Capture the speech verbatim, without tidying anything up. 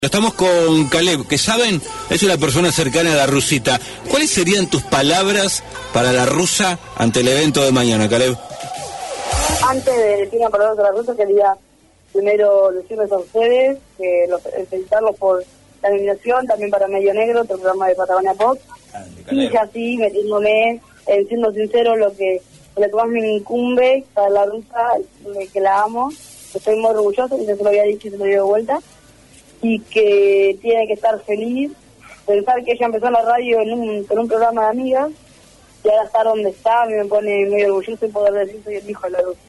Estamos con Caleb, que saben, es una persona cercana a la rusita. ¿Cuáles serían tus palabras para la rusa ante el evento de mañana, Caleb? Antes de decir una palabra para la rusa, quería primero decirles a ustedes, que los, felicitarlos por la nominación, también para Medio Negro, otro programa de Patagonia Pop. Y ya así, metiéndome, en siendo sincero, lo que, lo que más me incumbe para la rusa, que la amo, que estoy muy orgullosa, y ya se lo había dicho y se lo dio de vuelta. Y que tiene que estar feliz, pensar que ella empezó en la radio en un, con un programa de amigas, y ahora estar donde está, a mí me pone muy orgulloso y poder decir soy el hijo de la luz.